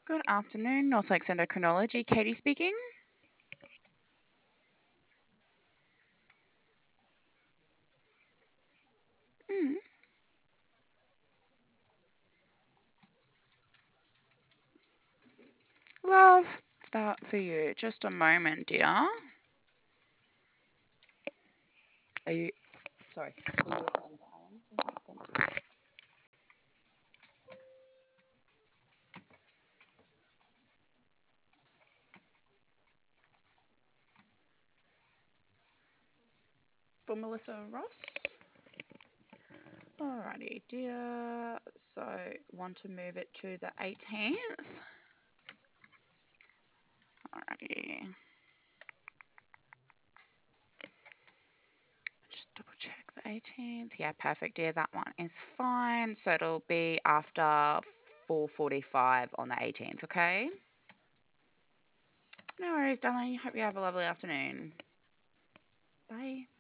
Good afternoon, North Lakes Endocrinology. Katie speaking. Mm, love that for you. Just a moment, dear. Are you sorry? Are you referring to Alan? Thank you. For Melissa Ross. Alrighty, dear. So, want to move it to the 18th? Alrighty. Just double check the 18th. Yeah, perfect, dear. That one is fine. So it'll be after 4:45 on the 18th. Okay. No worries, darling. Hope you have a lovely afternoon. Bye.